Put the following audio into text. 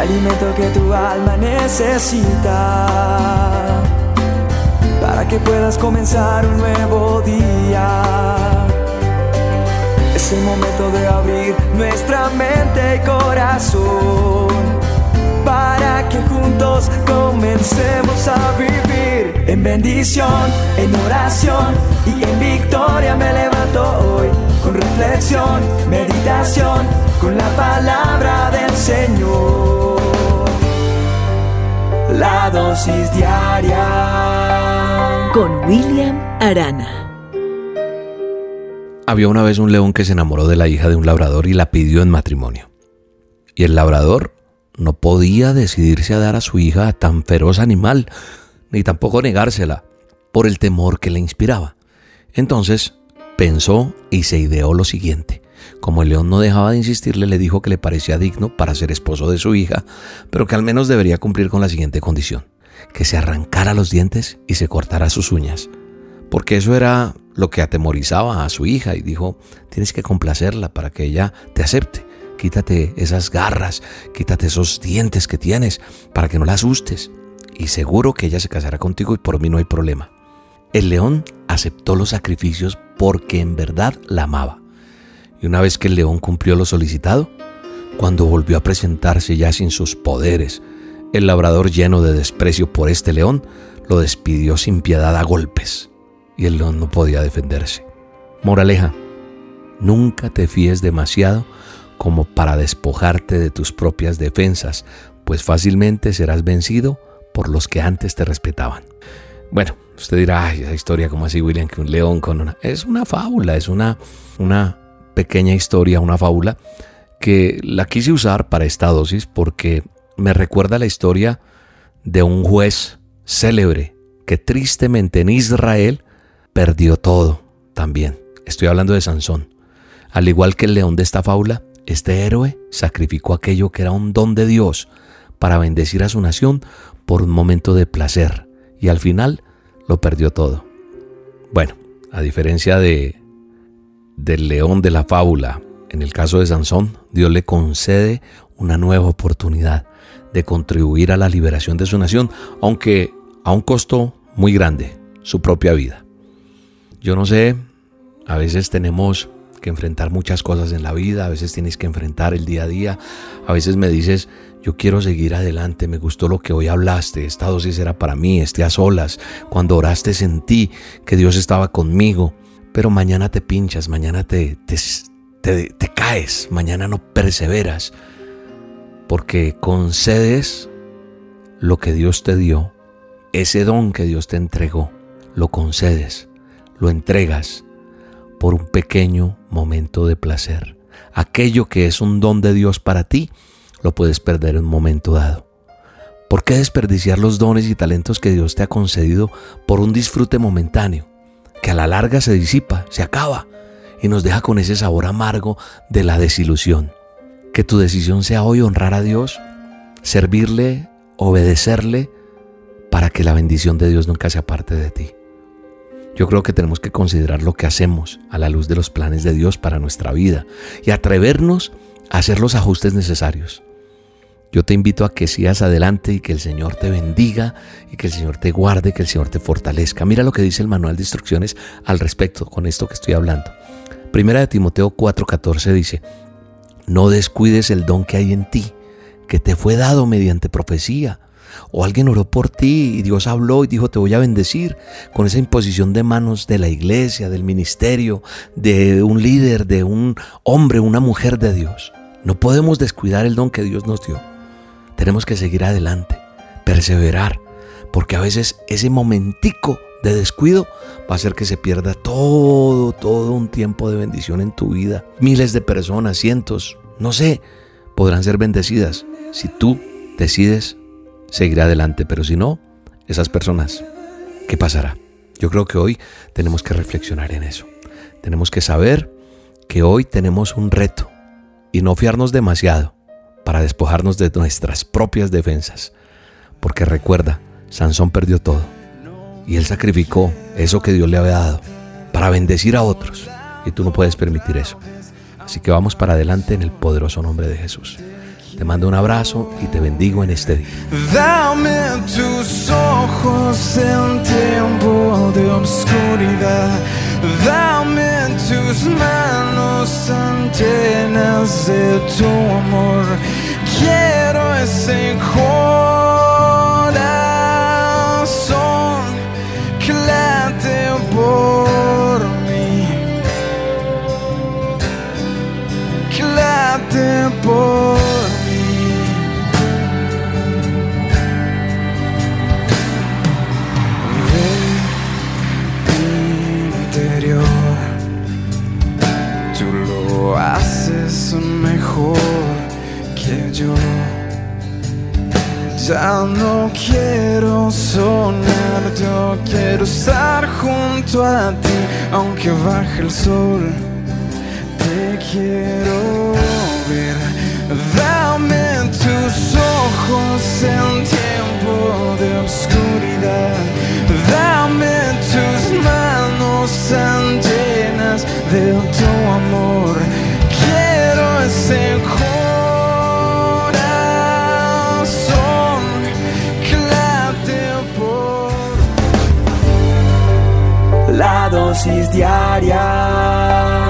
alimento que tu alma necesita, para que puedas comenzar un nuevo día. Es el momento de abrir nuestra mente y corazón, para que juntos comencemos a vivir en bendición, en oración y en victoria. Me levanto hoy con reflexión, meditación, con la palabra del Señor. La dosis diaria con William Arana. Había una vez un león que se enamoró de la hija de un labrador y la pidió en matrimonio. Y el labrador no podía decidirse a dar a su hija a tan feroz animal, ni tampoco negársela, por el temor que le inspiraba. Entonces pensó y se ideó lo siguiente. Como el león no dejaba de insistirle, le dijo que le parecía digno para ser esposo de su hija, pero que al menos debería cumplir con la siguiente condición: que se arrancara los dientes y se cortara sus uñas, porque eso era lo que atemorizaba a su hija. Y dijo: tienes que complacerla para que ella te acepte. Quítate esas garras, quítate esos dientes que tienes para que no la asustes, y seguro que ella se casará contigo y por mí no hay problema. El león aceptó los sacrificios porque en verdad la amaba. Y una vez que el león cumplió lo solicitado, cuando volvió a presentarse ya sin sus poderes, el labrador, lleno de desprecio por este león, lo despidió sin piedad a golpes, y el león no podía defenderse. Moraleja: nunca te fíes demasiado como para despojarte de tus propias defensas, pues fácilmente serás vencido por los que antes te respetaban. Bueno, usted dirá: ay, esa historia, ¿cómo así, William? Que un león con una... Es una fábula, es una pequeña historia, una fábula que la quise usar para esta dosis porque me recuerda la historia de un juez célebre que tristemente en Israel perdió todo también. Estoy hablando de Sansón. Al igual que el león de esta fábula, este héroe sacrificó aquello que era un don de Dios para bendecir a su nación por un momento de placer, y al final lo perdió todo. Bueno, a diferencia del león de la fábula, en el caso de Sansón, Dios le concede una nueva oportunidad de contribuir a la liberación de su nación, aunque a un costo muy grande, su propia vida. Yo no sé, a veces tenemos que enfrentar muchas cosas en la vida, a veces tienes que enfrentar el día a día, a veces me dices: yo quiero seguir adelante, me gustó lo que hoy hablaste, esta dosis era para mí, a solas, cuando oraste sentí que Dios estaba conmigo, pero mañana te pinchas, mañana te caes, mañana no perseveras, porque concedes lo que Dios te dio, ese don que Dios te entregó, lo concedes, lo entregas por un pequeño momento de placer. Aquello que es un don de Dios para ti, lo puedes perder en un momento dado. ¿Por qué desperdiciar los dones y talentos que Dios te ha concedido por un disfrute momentáneo, que a la larga se disipa, se acaba y nos deja con ese sabor amargo de la desilusión? Que tu decisión sea hoy honrar a Dios, servirle, obedecerle, para que la bendición de Dios nunca se aparte de ti. Yo creo que tenemos que considerar lo que hacemos a la luz de los planes de Dios para nuestra vida y atrevernos a hacer los ajustes necesarios. Yo te invito a que sigas adelante y que el Señor te bendiga y que el Señor te guarde, que el Señor te fortalezca. Mira lo que dice el manual de instrucciones al respecto con esto que estoy hablando. Primera de Timoteo 4:14 dice: no descuides el don que hay en ti, que te fue dado mediante profecía. O alguien oró por ti y Dios habló y dijo: te voy a bendecir, con esa imposición de manos de la iglesia, del ministerio, de un líder, de un hombre, una mujer de Dios. No podemos descuidar el don que Dios nos dio. Tenemos que seguir adelante, perseverar, porque a veces ese momentico de descuido va a hacer que se pierda todo un tiempo de bendición en tu vida. Miles de personas, cientos, no sé, podrán ser bendecidas si tú decides seguir adelante, pero si no, esas personas, ¿qué pasará? Yo creo que hoy tenemos que reflexionar en eso. Tenemos que saber que hoy tenemos un reto y no fiarnos demasiado para despojarnos de nuestras propias defensas. Porque recuerda, Sansón perdió todo y él sacrificó eso que Dios le había dado para bendecir a otros, y tú no puedes permitir eso. Así que vamos para adelante en el poderoso nombre de Jesús. Te mando un abrazo y te bendigo en este día. Dame tus ojos en tiempo de oscuridad. Dame tus manos tan llenas de tu amor. Quiero ese corazón que late por mí, que late por mí. Tú lo haces mejor que yo. Ya no quiero soñar, yo quiero estar junto a ti, aunque baje el sol. Te quiero ver. Dame tus ojos en tiempo de oscuridad. Dame tus manos tan llenas de tu amor. Quiero ese corazón que late por. La dosis diaria